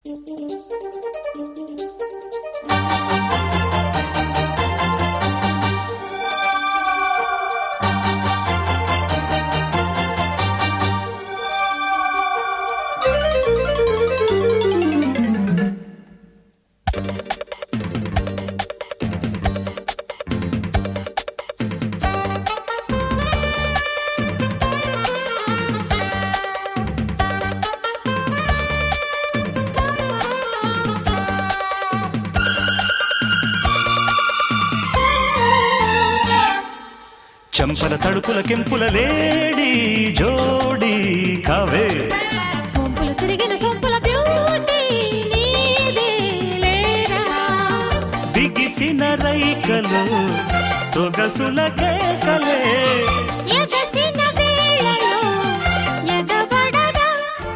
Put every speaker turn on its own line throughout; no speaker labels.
చంపల తడుపుల కెంపుల లేడి జోడి కావే
కొంపులు తిరిగిన సొంపుల బ్యూటీ నీదే లేరా
బిగిసిన రైకలు సొగసుల కేకలే
ఎగసిన వేళలో ఎగబడగా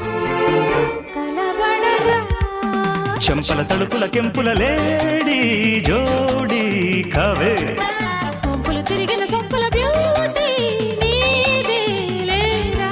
కలబడగా
చంపల తడుపుల కెంపుల లేడి జోడి కావే
కొంపులు తిరిగిన సొంపుల బ్యూటీ నీదే లేరా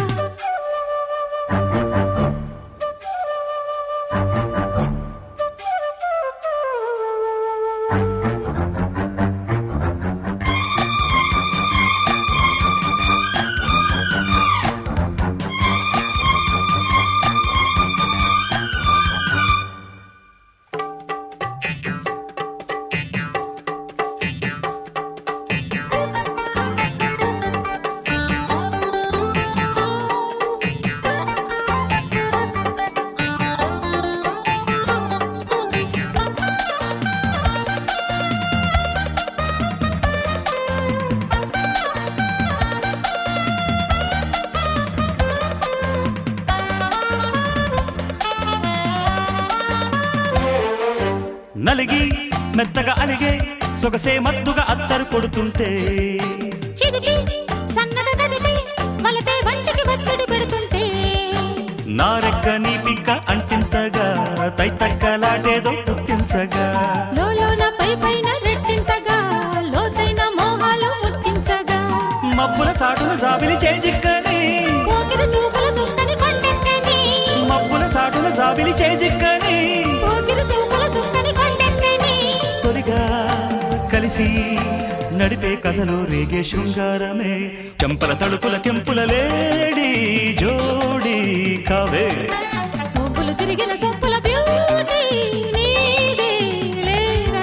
నలిగి మెత్తగా అలిగే సొగసే మత్తుగా అత్తరు కొడుతుంటే
చిదిపి సన్నగా కదిపి వలపే వంటికి ఒత్తిడి పెడుతుంటే
నారెక్క నీ పిక్క అంటింతగా తైతక్కలాటేదో పుట్టించగా
లోలోన పై పైన రెట్టింతగా లోతైన మోహాలు ముట్టించగా
మబ్బుల చాటున జాబిలి చేజిక్కని
పోకిరి చూపుల చుక్కని కొండెక్కని
మబ్బుల చాటున జాబిలి చేజిక్కని
పోకిరి చూపుల చుక్కని కొండెక్కని
తొలిగా కలిసి నడిపే కథలో రేగే శృంగారమే చంపల తడుపుల కెంపుల లేడి జోడి కావే
కొంపులు తిరిగిన సొంపుల బ్యూటీ నీదే లేరా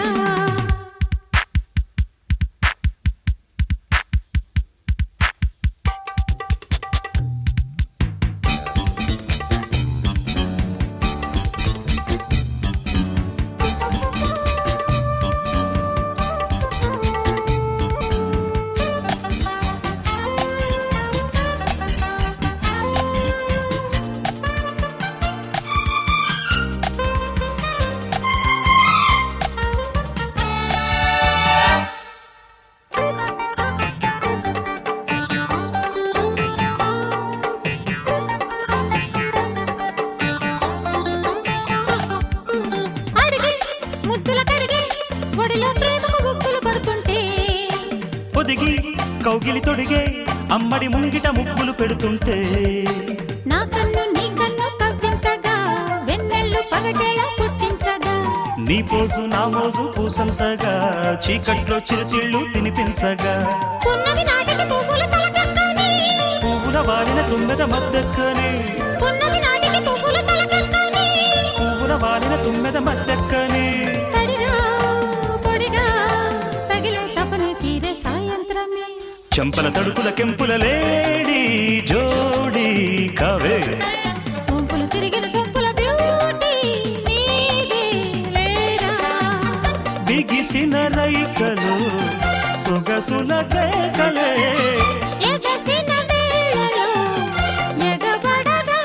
అడిగి ముద్దుల కడిగి ఒడిలో ప్రేమకు బుక్కులు పడుతుంటే
పొదిగి కౌగిలి తొడిగే అమ్మడి ముంగిట ముగ్గులు పెడుతుంటే
నా కన్ను నీ కన్ను కవ్వింతగా వెన్నెల్లు పగటేళ పుట్టించగా
నీ పోజు నా మోజు పూసంతగా చీకట్లో చిరుతిళ్ళు తినిపించగా
పున్నమి నాటికి పువ్వుల తలకక్కని
పువ్వుల వాలిన తుమ్మెద మద్దెక్కని
పున్నమి నాటికి పువ్వుల తలకక్కని
పువ్వుల వాలిన తుమ్మెద మద్దెక్కని
తడిగా పొడిగా తగిలే తపన తీరే సాయంత్రమే
చంపల తడుపుల కెంపుల లేడి జోడి కావే
కొంపులు తిరిగిన సొంపుల బ్యూటీ నీదే లేరా
బిగిసిన రైకలు సొగసుల కేకలే
ఎగసిన వేళలో ఎగబడగా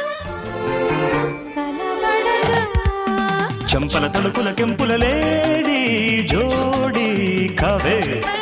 కలబడగా
చంపల తడుపుల కెంపుల లేడి జోడి కావే